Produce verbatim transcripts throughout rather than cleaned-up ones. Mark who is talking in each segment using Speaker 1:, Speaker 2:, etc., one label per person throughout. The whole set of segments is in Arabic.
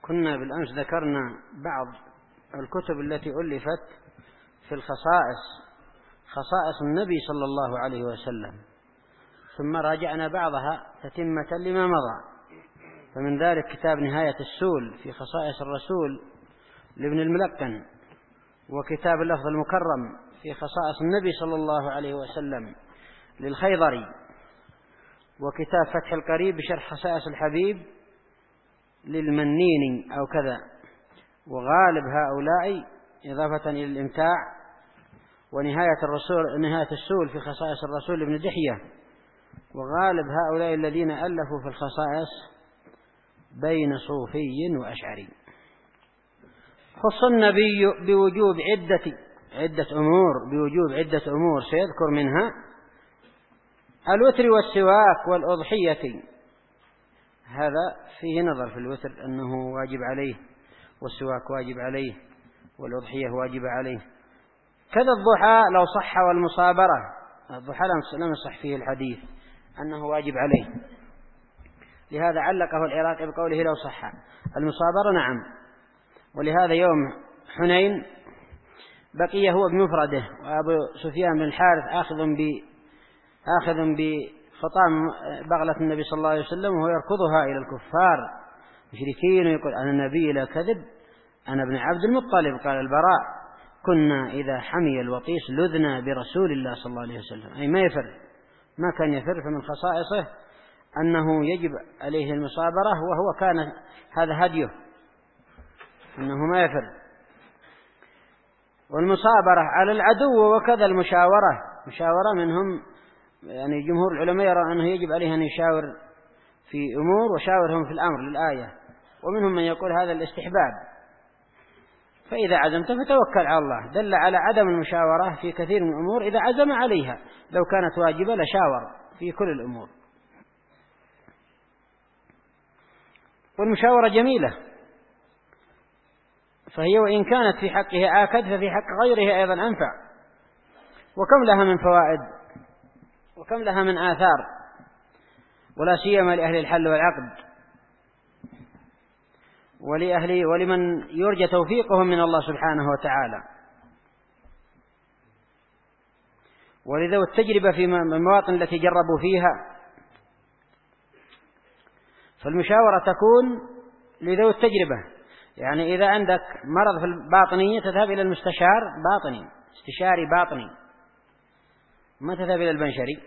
Speaker 1: كنا بالأمس ذكرنا بعض الكتب التي ألفت في الخصائص خصائص النبي صلى الله عليه وسلم، ثم راجعنا بعضها تتمة لما مضى. فمن ذلك كتاب نهاية السول في خصائص الرسول لابن الملقن، وكتاب اللفظ المكرم في خصائص النبي صلى الله عليه وسلم للخيضري، وكتاب فتح القريب بشرح خصائص الحبيب للمنيني أو كذا. وغالب هؤلاء إضافة إلى الإمتاع ونهاية الرسول نهاية السول في خصائص الرسول ابن دحية، وغالب هؤلاء الذين ألفوا في الخصائص بين صوفي وأشعري. خص النبي بوجوب عدة عدة أمور بوجوب عدة أمور سيذكر منها الوتر والسواك والأضحية. هذا فيه نظر في الوتر أنه واجب عليه، والسواك واجب عليه، والأضحية واجب عليه. كذا الضحى لو صح، والمصابرة الضحى لم يصح فيه الحديث أنه واجب عليه، لهذا علقه العراقي بقوله لو صح. المصابرة نعم، ولهذا يوم حنين بقي هو بمفرده، وأبو سفيان بن الحارث آخذ ب آخذ بخطام بغلة النبي صلى الله عليه وسلم وهو يركضها إلى الكفار مشركين ويقول أنا النبي لا كذب، أنا ابن عبد المطلب. قال البراء كنا إذا حمي الوطيس لذنا برسول الله صلى الله عليه وسلم، أي ما يفر، ما كان يفر. فمن خصائصه أنه يجب عليه المصابرة، وهو كان هذا هديه أنه ما يفر. والمصابرة على العدو، وكذا المشاورة مشاورة منهم، يعني جمهور العلماء يرى أنه يجب عليه أن يشاور في أمور وشاورهم في الأمر للآية، ومنهم من يقول هذا الاستحباب، فإذا عزمت فتوكل على الله. دل على عدم المشاورة في كثير من الأمور إذا عزم عليها، لو كانت واجبة لشاور في كل الأمور. والمشاورة جميلة، فهي وإن كانت في حقه آكد ففي حق غيره أيضا أنفع، وكم لها من فوائد وكم لها من آثار، ولا سيما لأهل الحل والعقد ولأهل ولمن يرجى توفيقهم من الله سبحانه وتعالى، ولذو التجربة في المواطن التي جربوا فيها. فالمشاورة تكون لذو التجربة، يعني إذا عندك مرض في الباطنية تذهب إلى المستشار باطني، استشاري باطني، ما تذهب إلى البنشري،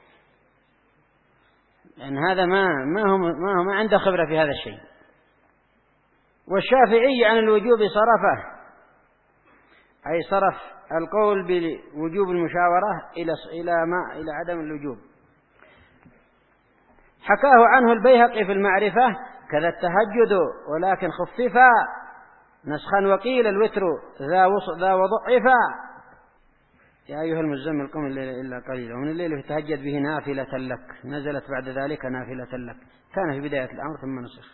Speaker 1: لأن هذا ما ما هو ما هو ما عنده خبرة في هذا الشيء. والشافعي عن الوجوب صرفه، أي صرف القول بوجوب المشاورة إلى إلى ما إلى عدم الوجوب. حكاه عنه البيهقي في المعرفة كذا التهجد ولكن خففا نسخا، وقيل الوتر ذا ذا وضعفا. يا أيها المزمل قم الليل إلا قليلا ومن الليل فتهجد به نافلة لك، نزلت بعد ذلك نافلة لك، كان في بداية الأمر ثم نسخ.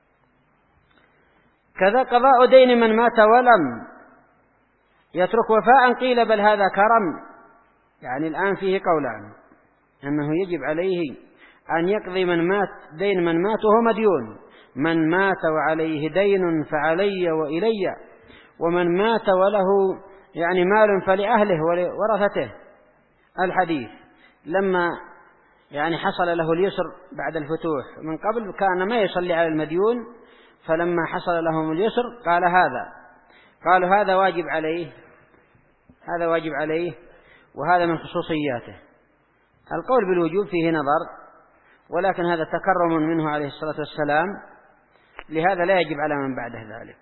Speaker 1: كذا قضاء دين من مات ولم يترك وفاء، قيل بل هذا كرم. يعني الآن فيه قولان، أنه يجب عليه أن يقضي من مات دين من مات وهو مديون، من مات وعليه دين فعلي وإلي، ومن مات وله يعني مال فلأهله ورثته. الحديث لما يعني حصل له اليسر بعد الفتوح، من قبل كان ما يصلي على المديون، فلما حصل لهم اليسر قال هذا قالوا هذا واجب عليه هذا واجب عليه وهذا من خصوصياته. القول بالوجوب فيه نظر، ولكن هذا تكرم منه عليه الصلاة والسلام، لهذا لا يجب على من بعده ذلك.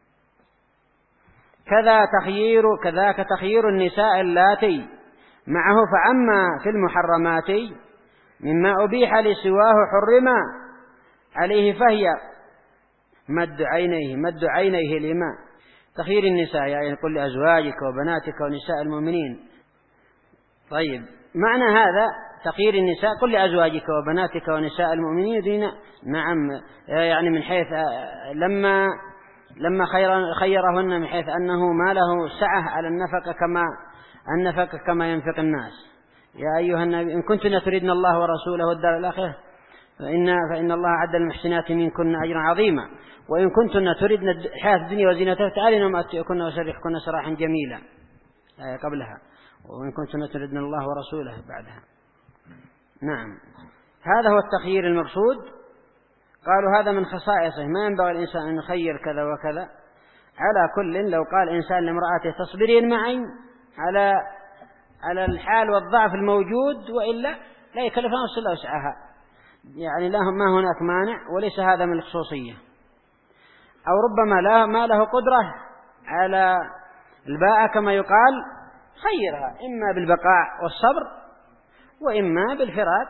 Speaker 1: كذا تخيير كذاك تخيير النساء اللاتي معه، فعما في المحرمات مما أبيح لسواه حرما عليه، فهي مد عينيه مد عينيه لما تخيير النساء، يعني قل لأزواجك وبناتك ونساء المؤمنين. طيب، معنى هذا تخيير النساء قل لأزواجك وبناتك ونساء المؤمنين دين، نعم، يعني من حيث لما لما خير خيرهن من حيث أنه ما له سعة على النفقة كما النفقة كما ينفق الناس. يا أيها النبي إن كنتن تردن الله ورسوله والدار الآخرة فإن, فإن الله عد المحسنات منكن أجرا عظيما وإن كنتن تردن الحياة الدنيا وزينتها فتعالين وما أتئكن وسرحكن سراحا جميلا آية قبلها وإن كنتن تردن الله ورسوله بعدها. نعم هذا هو التخيير المقصود. قالوا هذا من خصائصه ما ينبغي الإنسان أن يخير كذا وكذا. على كل لو قال إنسان لامرأته تصبرين معي على على الحال والضعف الموجود وإلا لا يكلف نفسه إلا وسعها يعني لا ما هناك مانع وليس هذا من الخصوصية. أو ربما لا ما له قدرة على الباء كما يقال خيرها إما بالبقاء والصبر وإما بالفراق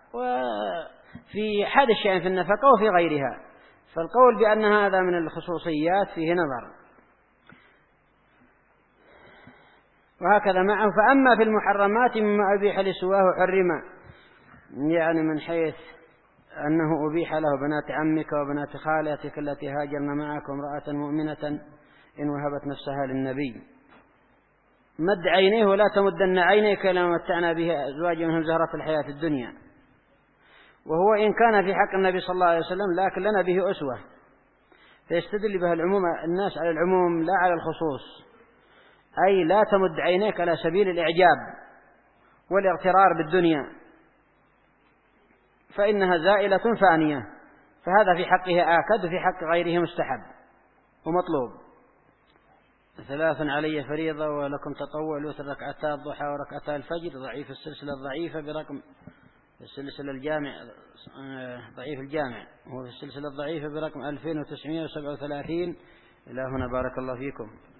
Speaker 1: وفي حد الشيء في النفقة وفي غيرها. فالقول بأن هذا من الخصوصيات فيه نظر. وهكذا معه. فأما في المحرمات مما أبيح لسواه حرم يعني من حيث أنه أبيح له بنات عمك وبنات خالتك التي هاجرن معك وامرأة مؤمنة إن وهبت نفسها للنبي. مد عينيه ولا تمدن عينيك لما متعنا به أزواجا منهم زهرة الحياة الدنيا. وهو إن كان في حق النبي صلى الله عليه وسلم لكن لنا به أسوة فيستدل بها العموم الناس على العموم لا على الخصوص. أي لا تمد عينيك على سبيل الإعجاب والاغترار بالدنيا فإنها زائلة فانية. فهذا في حقه آكد وفي حق غيره مستحب ومطلوب. ثلاث علي فريضة ولكم تطوع الوتر ركعتا الضحى وركعتا الفجر. ضعيف السلسلة الضعيفة برقم السلسلة الجامع ضعيف الجامع هو السلسلة الضعيفة برقم ألفين وتسعمائة وسبعة وثلاثين. إلى هنا بارك الله فيكم.